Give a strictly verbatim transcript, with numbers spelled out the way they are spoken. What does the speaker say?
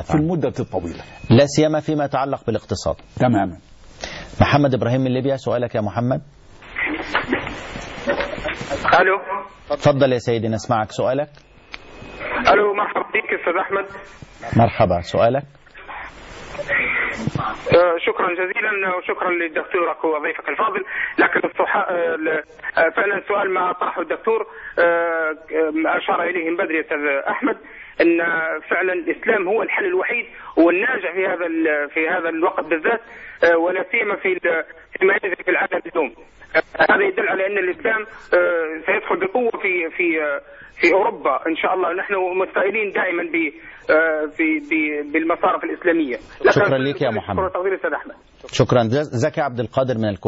في المدة الطويلة، لا سيما فيما يتعلق بالاقتصاد. تماما. محمد إبراهيم من ليبيا، سؤالك يا محمد. الو، تفضل يا سيدي نسمعك، سؤالك. الو، مرحبا بك استاذ احمد. مرحبا، سؤالك. آه شكرا جزيلا وشكرا لدكتورك وضيفك الفاضل. لكن الصحا... آه فعلا السؤال ما طرحه الدكتور آه اشار اليه من بدري استاذ احمد، ان فعلا الاسلام هو الحل الوحيد والناجع في هذا في هذا الوقت بالذات، آه ولا سيما في فيما يجري في العالم اليوم. آه هذا يدل على ان الاسلام آه سيدخل بقوه في في آه في اوروبا ان شاء الله. نحن متفائلين دائما ب في بالمصارف الاسلاميه. شكرا لك يا محمد. شكرا تقدير استاذ احمد. شكرا. زكي عبد القادر من الكويت.